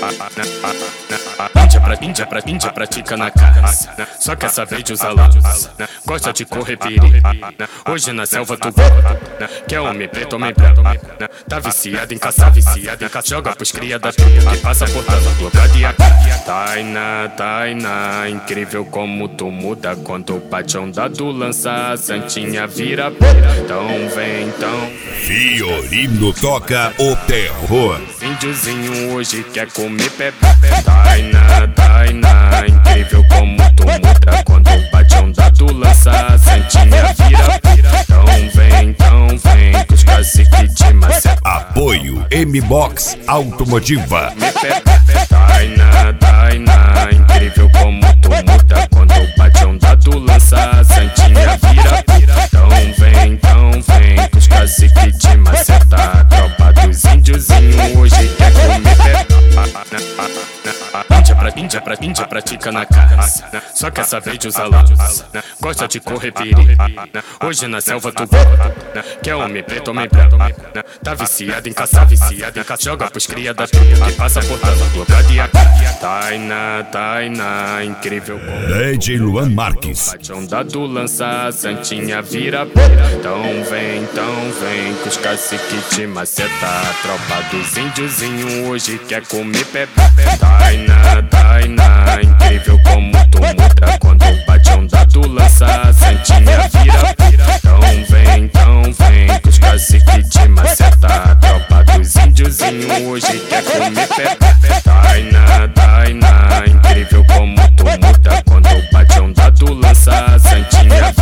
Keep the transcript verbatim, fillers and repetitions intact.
Índia pra Índia pra Índia pratica na caça, só quer saber de usar lança. Gosta de correr perigo, hoje na selva tu volta. Quer homem preto, homem branco. Tá viciado em caçar, viciado em caçar. Joga pros cria da tudo que passa por tela blocada e aqui. Tainá, Tainá, incrível como tu muda quando bate onda do lança. A santinha vira pira, então vem, então Fiorino toca o terror. Índiozinho hoje quer comer pepe. Tainá, Tainá, incrível como tu muda quando bate onda do lança. A santinha vira pira, então vem, então vem que os caciques te macetam. Apoio M-Box Automotiva. Tainá, Tainá, incrível como tu muda quando bate onda do lança. A santinha vira pira, então vem, então vem que os caciques te macetam. A tropa dos índiozinho hoje quer comer pepe. Índia pra Índia pra Índia pratica na caça, só quer saber de usar lança. Gosta de correr perigo, hoje na selva tu volta. Quer homem preto, homem branco. Tá viciado em caçar, viciado em caçar. Joga pros cria da tudo que passa por tela blocada e aqui. Tainá, Tainá, incrível como D J Luan Marques. bate onda do lança, a santinha vira pira, então vem, então vem que os caciques te maceta. A tropa dos índiozinho hoje quer comer pepe. Tainá, Tainá, incrível como tu muda quando bate onda do lança. A santinha vira pira, então vem, então vem que os caciques te maceta. A tropa dos índiozinho hoje quer comer pepe. Tainá, Tainá, incrível como tu muda quando bate onda do lança. A santinha